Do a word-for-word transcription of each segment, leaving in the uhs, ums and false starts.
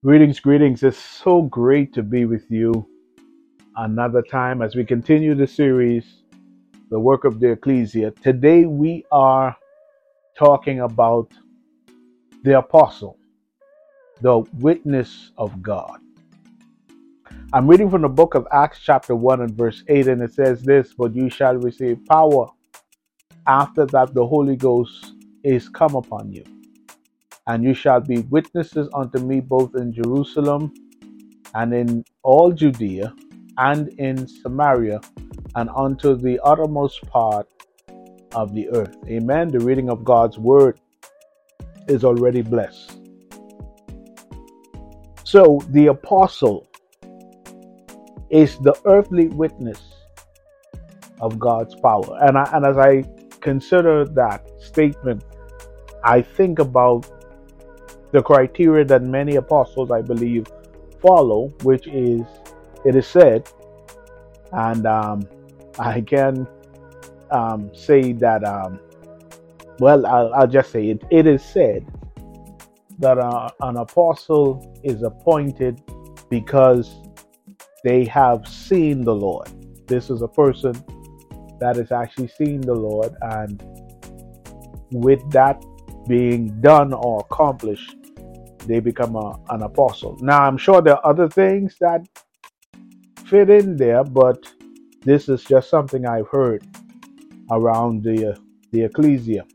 Greetings, greetings. It's so great to be with you another time as we continue the series, The Work of the Ecclesia. Today we are talking about the apostle, the witness of God. I'm reading from the book of Acts, chapter one and verse eight, and it says this: But you shall receive power after that the Holy Ghost is come upon you. And you shall be witnesses unto me both in Jerusalem and in all Judea and in Samaria and unto the uttermost part of the earth. Amen. The reading of God's word is already blessed. So the apostle is the earthly witness of God's power. And, I, and as I consider that statement, I think about the criteria that many apostles, I believe, follow, which is, it is said, and um, I can um, say that, um, well, I'll, I'll just say it, it is said that uh, an apostle is appointed because they have seen the Lord. This is a person that has actually seen the Lord, and with that being done or accomplished, they become a, an apostle. Now, I'm sure there are other things that fit in there, but this is just something I've heard around the, uh, the ecclesia.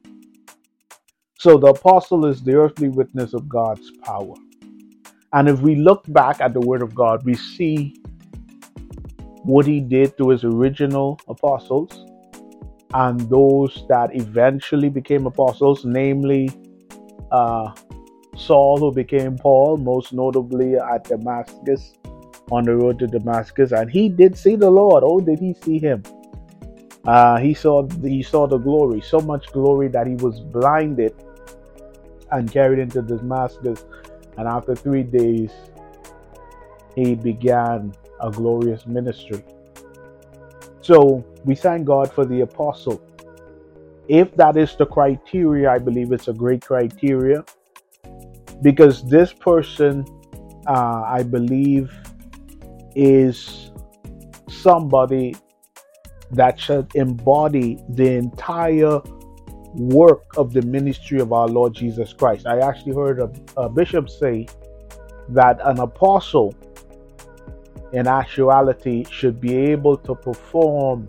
So the apostle is the earthly witness of God's power. And if we look back at the word of God, we see what he did to his original apostles and those that eventually became apostles, namely uh, Saul, who became Paul, most notably at Damascus, on the road to Damascus. And he did see the Lord. Oh, did he see him? Uh, he saw he saw the glory, so much glory that he was blinded and carried into Damascus. And after three days, he began a glorious ministry. So we thank God for the apostle. If that is the criteria, I believe it's a great criteria, because this person, uh, I believe, is somebody that should embody the entire work of the ministry of our Lord Jesus Christ. I actually heard a, a bishop say that an apostle, in actuality, should be able to perform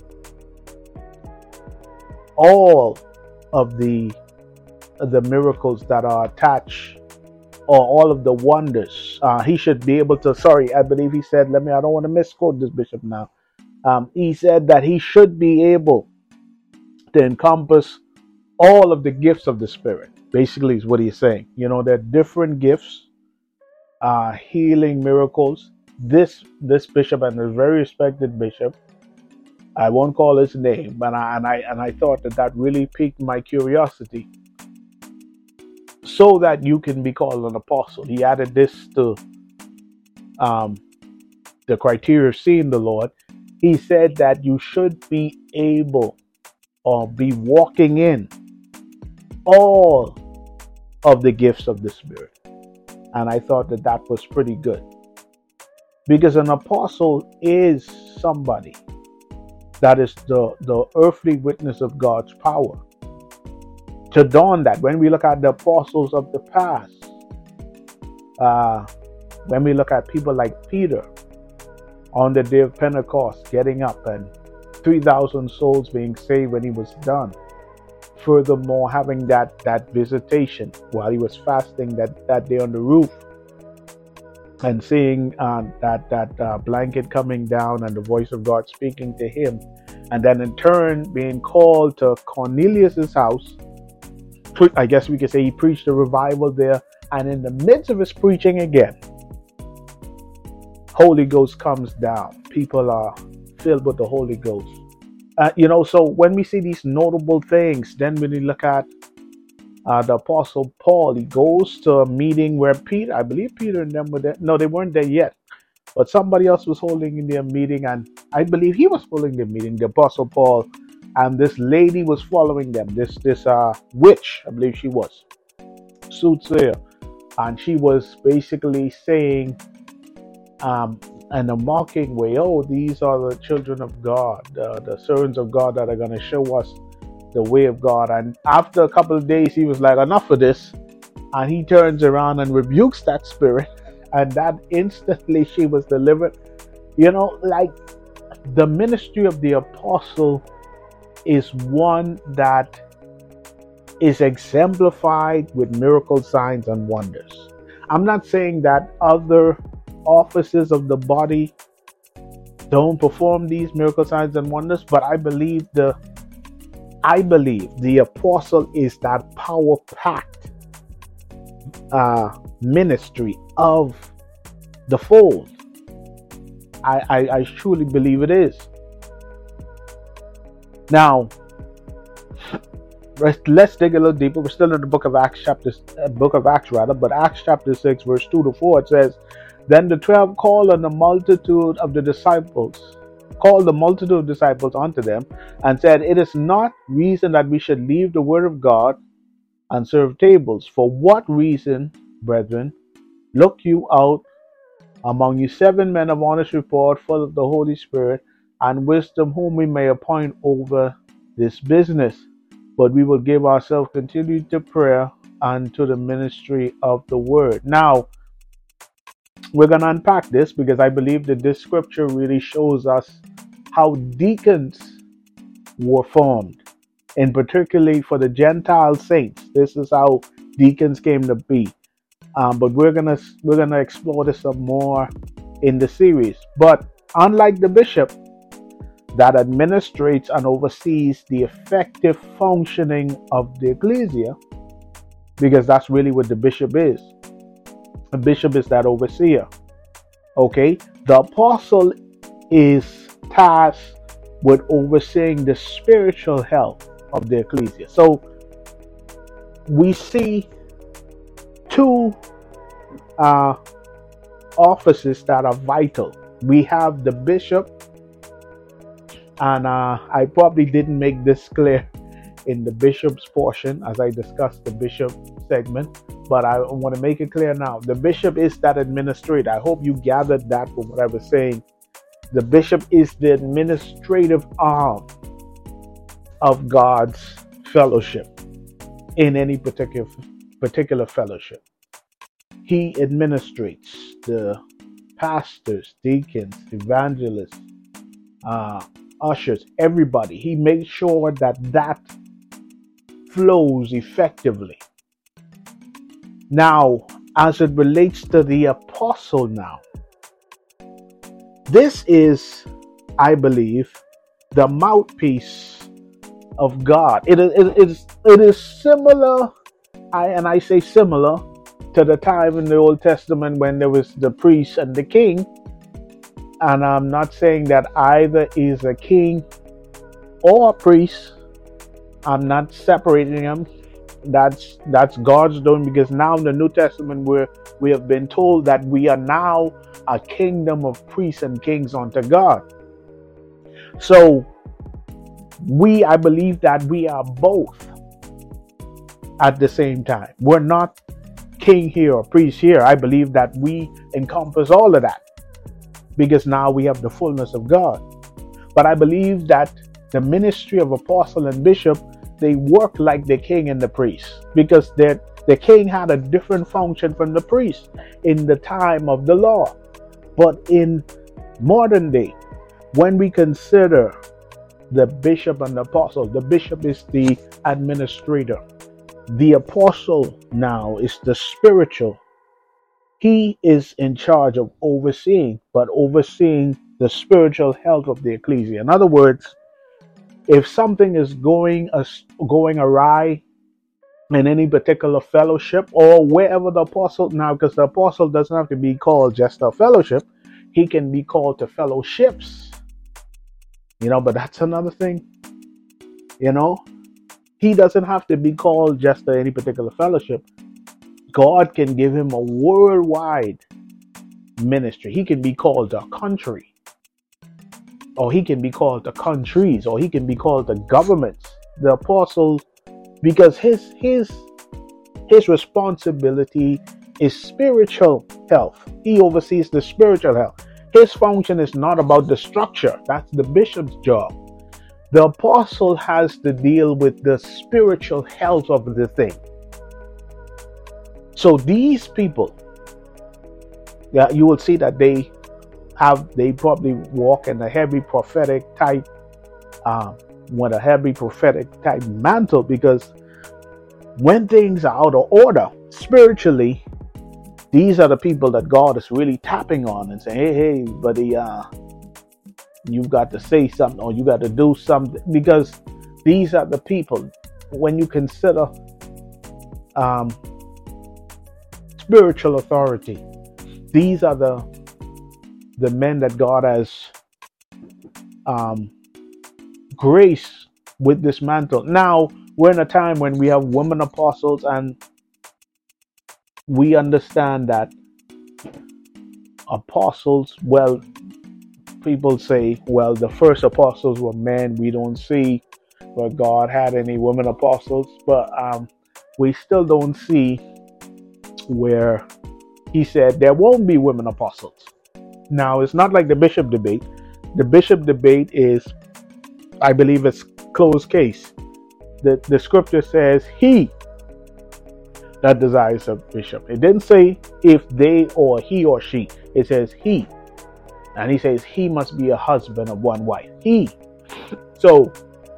all of the the miracles that are attached, or all of the wonders. Uh, he should be able to, sorry, I believe he said, let me, I don't want to misquote this bishop now. Um, he said that he should be able to encompass all of the gifts of the Spirit. Basically is what he's saying. You know, there are different gifts, uh, healing, miracles. This this bishop, and a very respected bishop, I won't call his name, but I, and I and I thought that that really piqued my curiosity, so that you can be called an apostle. He added this to um, the criteria of seeing the Lord. He said that you should be able or be walking in all of the gifts of the Spirit. And I thought that that was pretty good, because an apostle is somebody that is the, the earthly witness of God's power. To dawn that, when we look at the apostles of the past, uh, when we look at people like Peter on the day of Pentecost, getting up and three thousand souls being saved when he was done. Furthermore, having that, that visitation while he was fasting that, that day on the roof, and seeing uh, that, that uh, blanket coming down and the voice of God speaking to him. And then in turn being called to Cornelius's house. I guess we could say he preached a revival there, and in the midst of his preaching again, Holy Ghost comes down. People are filled with the Holy Ghost. Uh, you know, so when we see these notable things, then when we look at uh, the Apostle Paul, he goes to a meeting where Peter, I believe Peter and them were there. No, they weren't there yet, but somebody else was holding in their meeting, and I believe he was holding the meeting, the Apostle Paul. And this lady was following them. This this uh witch, I believe she was, soothsayer, and she was basically saying, um, in a mocking way, oh, these are the children of God, uh, the servants of God that are going to show us the way of God. And after a couple of days, he was like, enough of this. And he turns around and rebukes that spirit. And that instantly she was delivered. You know, like the ministry of the apostle is one that is exemplified with miracle signs and wonders. I'm not saying that other offices of the body don't perform these miracle signs and wonders, but I believe the I believe the apostle is that power-packed uh, ministry of the fold. I, I, I truly believe it is. Now, let's, let's dig a little deeper. We're still in the book of Acts, chapter, uh, book of Acts rather, but Acts chapter six, verse two to four, it says, then the twelve called on the multitude of the disciples, called the multitude of disciples unto them, and said, it is not reason that we should leave the word of God and serve tables. For what reason, brethren, look you out among you seven men of honest report, full of the Holy Spirit and wisdom, whom we may appoint over this business? But we will give ourselves continually to prayer and to the ministry of the word. Now, we're going to unpack this because I believe that this scripture really shows us how deacons were formed, and particularly for the Gentile saints. This is how deacons came to be. Um, but we're gonna we're gonna explore this some more in the series. But unlike the bishop that administrates and oversees the effective functioning of the ecclesia, because that's really what the bishop is. The bishop is that overseer. Okay, the apostle is tasked with overseeing the spiritual health of the ecclesia. So we see two uh, offices that are vital. We have the bishop, and uh, I probably didn't make this clear in the bishop's portion as I discussed the bishop segment, but I want to make it clear now. The bishop is that administrator. I hope you gathered that from what I was saying. The bishop is the administrative arm of God's fellowship in any particular particular fellowship. He administrates the pastors, deacons, evangelists, uh, ushers, everybody. He makes sure that that flows effectively. Now, as it relates to the apostle now, this is, I believe, the mouthpiece of God. It is, it is, it is similar, I, and I say similar, to the time in the Old Testament when there was the priest and the king. And I'm not saying that either is a king or a priest. I'm not separating them. That's that's God's doing, because now in the New Testament where we have been told that we are now a kingdom of priests and kings unto God. So we, I believe that we are both at the same time. We're not king here or priest here. I believe that we encompass all of that because now we have the fullness of God. But I believe that the ministry of apostle and bishop, they work like the king and the priest, because the king had a different function from the priest in the time of the law. But in modern day, when we consider the bishop and the apostle, the bishop is the administrator. The apostle now is the spiritual. He is in charge of overseeing, but overseeing the spiritual health of the ecclesia. In other words, if something is going as going awry in any particular fellowship or wherever the apostle, now because the apostle doesn't have to be called just a fellowship, he can be called to fellowships, you know, but that's another thing. You know, he doesn't have to be called just to any particular fellowship. God can give him a worldwide ministry. He can be called to a country, or he can be called to countries, or he can be called to governments. The apostle, because his his his responsibility is spiritual health. He oversees the spiritual health. His function is not about the structure. That's the bishop's job. The apostle has to deal with the spiritual health of the thing. So these people, yeah, you will see that they have, they probably walk in a heavy prophetic type, um, with a heavy prophetic type mantle, because when things are out of order spiritually, these are the people that God is really tapping on and saying, hey, hey, buddy, uh, you've got to say something, or you got to do something, because these are the people, when you consider um, spiritual authority, these are the the men that God has um, graced with this mantle. Now, we're in a time when we have women apostles, and we understand that apostles, well, people say, well, the first apostles were men. We don't see where God had any women apostles, but um, we still don't see where he said there won't be women apostles. Now, it's not like the bishop debate. The bishop debate is, I believe it's closed case. The, the scripture says he that desires a bishop. It didn't say if they or he or she. It says he. And he says he must be a husband of one wife. He. So,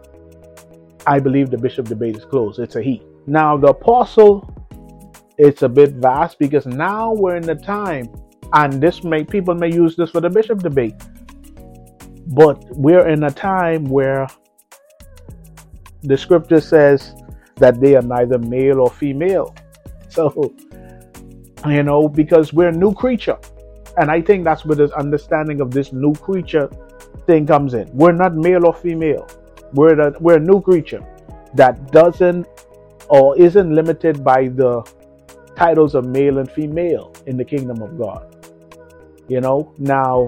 I believe the bishop debate is closed. It's a he. Now, the apostle, it's a bit vast, because now we're in the time, and this may, people may use this for the bishop debate, but we're in a time where the scripture says that they are neither male or female. So, you know, because we're a new creature. And I think that's where this understanding of this new creature thing comes in. We're not male or female. We're the, we're a new creature that doesn't or isn't limited by the titles of male and female in the kingdom of God. You know, now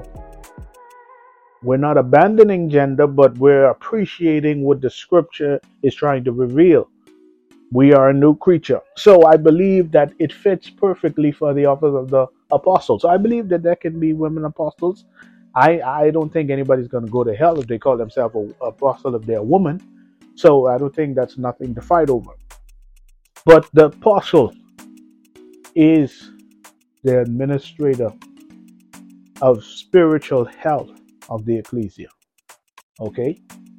we're not abandoning gender, but we're appreciating what the scripture is trying to reveal. We are a new creature. So I believe that it fits perfectly for the office of the apostle. So I believe that there can be women apostles. I, I don't think anybody's going to go to hell if they call themselves an apostle if they're a woman. So I don't think that's nothing to fight over. But the apostle is the administrator of spiritual health of the ecclesia. Okay.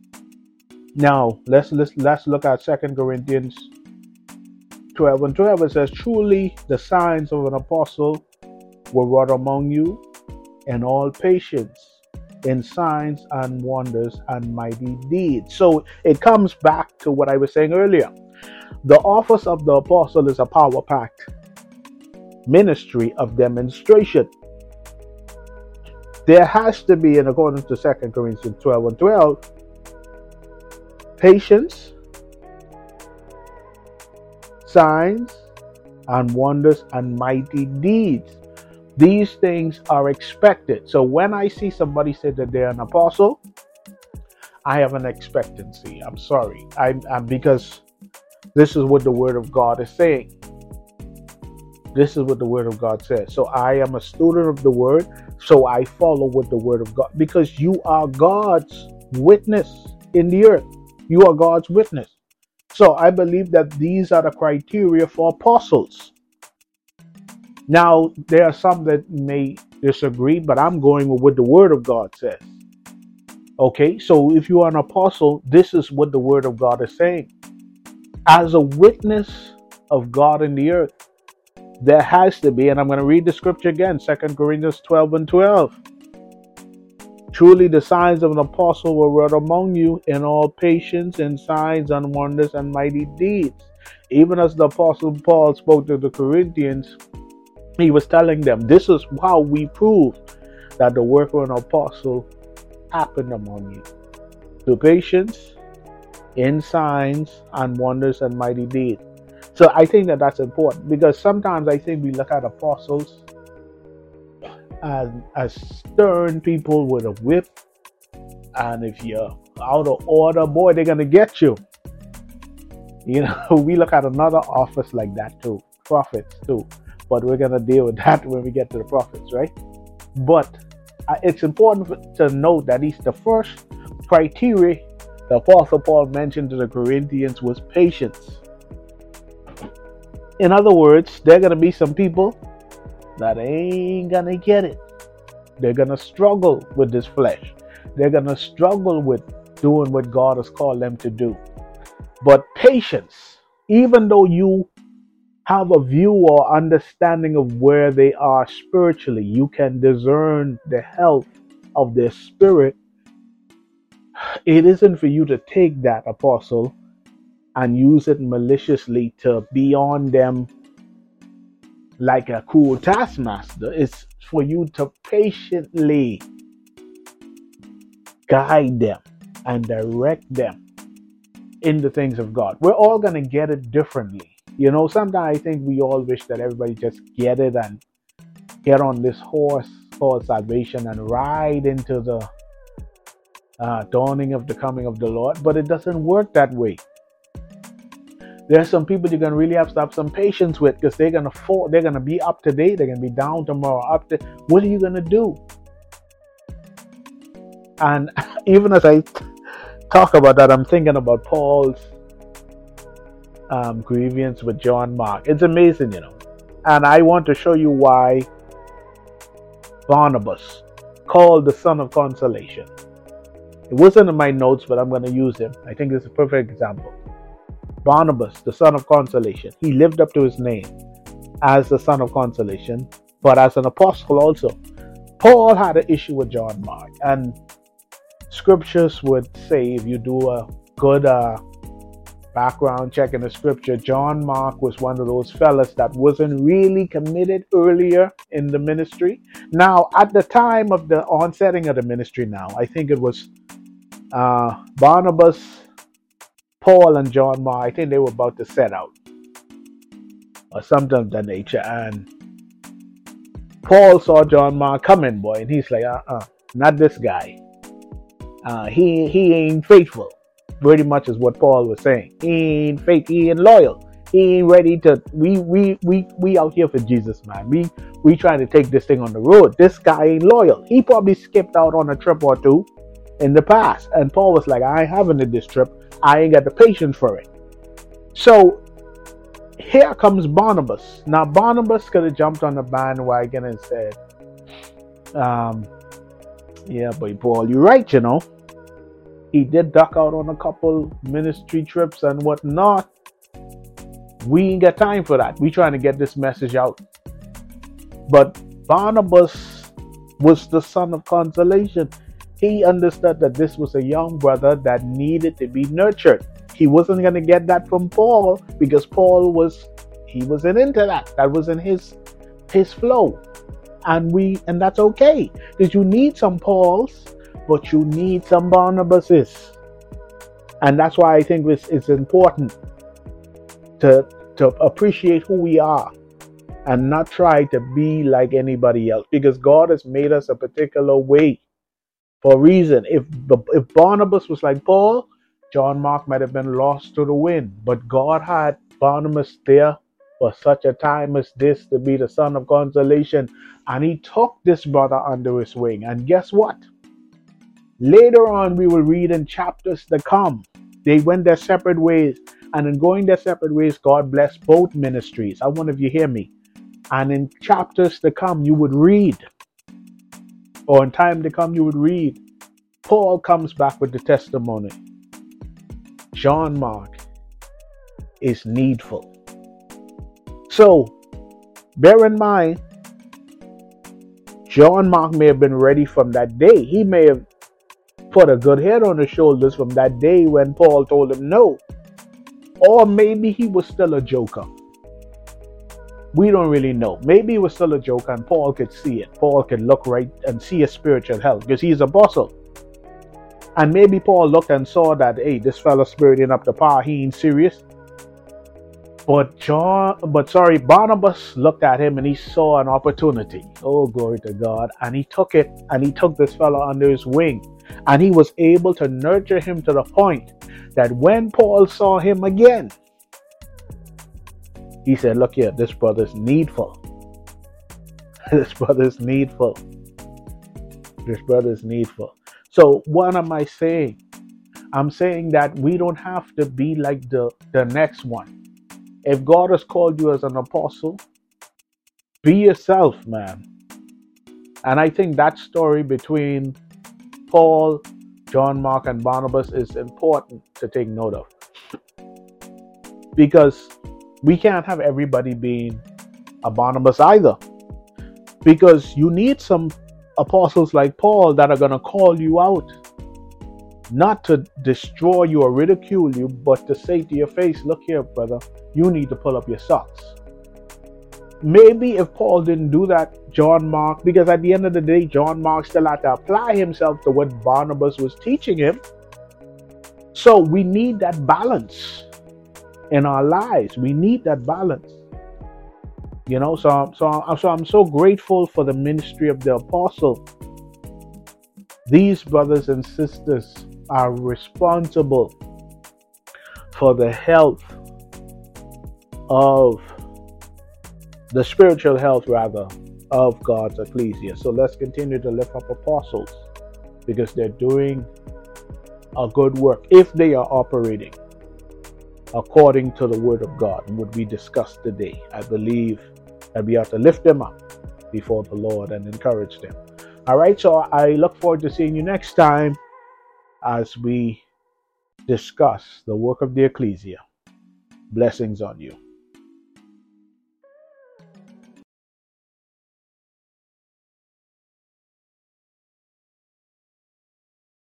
Now let's let's let's look at Second Corinthians twelve and twelve. It says, truly the signs of an apostle were wrought among you, and all patience, in signs and wonders and mighty deeds. So it comes back to what I was saying earlier. The office of the apostle is a power-packed ministry of demonstration. There has to be, in accordance to Second Corinthians twelve and twelve, patience, signs and wonders and mighty deeds. These things are expected. So when I see somebody say that they're an apostle, I have an expectancy. I'm sorry. I'm, I'm because this is what the word of God is saying. This is what the word of God says. So I am a student of the word. So I follow what the word of God, because you are God's witness in the earth. You are God's witness. So I believe that these are the criteria for apostles. Now, there are some that may disagree, but I'm going with what the word of God says. Okay, so if you are an apostle, this is what the word of God is saying. As a witness of God in the earth, there has to be, and I'm going to read the scripture again, Second Corinthians twelve and twelve. Truly the signs of an apostle were wrought among you in all patience and signs and wonders and mighty deeds. Even as the apostle Paul spoke to the Corinthians, he was telling them, this is how we prove that the work of an apostle happened among you. Through patience, in signs and wonders and mighty deeds. So I think that that's important, because sometimes I think we look at apostles as, as stern people with a whip. And if you're out of order, boy, they're going to get you. You know, we look at another office like that too. Prophets too. but we're going to deal with that when we get to the prophets, right? But uh, it's important to note that he's the first criteria the Apostle Paul mentioned to the Corinthians was patience. In other words, there are going to be some people that ain't going to get it. They're going to struggle with this flesh. They're going to struggle with doing what God has called them to do. But patience, even though you have a view or understanding of where they are spiritually, you can discern the health of their spirit. It isn't for you to take that, apostle, and use it maliciously to be on them like a cool taskmaster. It's for you to patiently guide them and direct them in the things of God. We're all going to get it differently. You know, sometimes I think we all wish that everybody just get it and get on this horse called salvation and ride into the uh, dawning of the coming of the Lord. But it doesn't work that way. There are some people you're going to really have to have some patience with, because they're going to fall, they're going to be up today, they're going to be down tomorrow. Up to, what are you going to do? And even as I talk about that, I'm thinking about Paul's um, grievance with John Mark. It's amazing, you know. And I want to show you why Barnabas, called the son of consolation. It wasn't in my notes, but I'm going to use him. I think this is a perfect example. Barnabas, the son of consolation. He lived up to his name as the son of consolation, but as an apostle also. Paul had an issue with John Mark, and scriptures would say, if you do a good uh, background check in the scripture, John Mark was one of those fellas that wasn't really committed earlier in the ministry. Now, at the time of the onsetting of the ministry now, I think it was uh, Barnabas, Paul, and John Mark. I think they were about to set out or something of that nature. And Paul saw John Mark coming, boy, and he's like, uh-uh, not this guy. Uh, he he ain't faithful. Pretty much is what Paul was saying. He ain't faithful. He ain't loyal. He ain't ready to. We we we we out here for Jesus, man. We we trying to take this thing on the road. This guy ain't loyal. He probably skipped out on a trip or two in the past, and Paul was like, I ain't having it this trip. I ain't got the patience for it. So here comes Barnabas. Now Barnabas could have jumped on the bandwagon and said, um, "Yeah, but Paul, you're right, you know." He did duck out on a couple ministry trips and whatnot. We ain't got time for that. We trying to get this message out. But Barnabas was the son of consolation. He understood that this was a young brother that needed to be nurtured. He wasn't going to get that from Paul, because Paul was, he wasn't into that. That wasn't his, his flow. And we, and that's okay. Because you need some Pauls, but you need some Barnabases. And that's why I think it's, it's important to, to appreciate who we are and not try to be like anybody else, because God has made us a particular way for a reason. If, if Barnabas was like Paul, John Mark might have been lost to the wind. But God had Barnabas there for such a time as this to be the son of consolation. And he took this brother under his wing. And guess what? Later on, we will read in chapters to come, they went their separate ways. And in going their separate ways, God blessed both ministries. I wonder if you hear me. And in chapters to come, you would read, or in time to come, you would read, Paul comes back with the testimony. John Mark is needful. So, bear in mind, John Mark may have been ready from that day. He may have put a good head on his shoulders from that day when Paul told him no. Or maybe he was still a joker. We don't really know. Maybe he was still a joker and Paul could see it. Paul could look right and see his spiritual health, because he's an apostle. And maybe Paul looked and saw that, hey, this fella's spirit ain't up to par. He ain't serious. But John, but sorry, Barnabas looked at him and he saw an opportunity. Oh, glory to God. And he took it, and he took this fella under his wing. And he was able to nurture him to the point that when Paul saw him again, he said, look here, this brother's needful. This brother is needful. This brother is needful. So what am I saying? I'm saying that we don't have to be like the, the next one. If God has called you as an apostle, be yourself, man. And I think that story between Paul, John Mark, and Barnabas is important to take note of. Because we can't have everybody being a Barnabas either. Because you need some apostles like Paul that are going to call you out. Not to destroy you or ridicule you, but to say to your face, look here, brother, you need to pull up your socks. Maybe if Paul didn't do that, John Mark, because at the end of the day, John Mark still had to apply himself to what Barnabas was teaching him. So we need that balance in our lives. We need that balance. You know, so, so, so I'm so grateful for the ministry of the apostle. These brothers and sisters are responsible for the health of the spiritual health, rather, of God's ecclesia. So let's continue to lift up apostles because they're doing a good work if they are operating according to the word of God, what we discussed today. I believe that we have to lift them up before the Lord and encourage them. All right, so I look forward to seeing you next time as we discuss the work of the ecclesia. Blessings on you.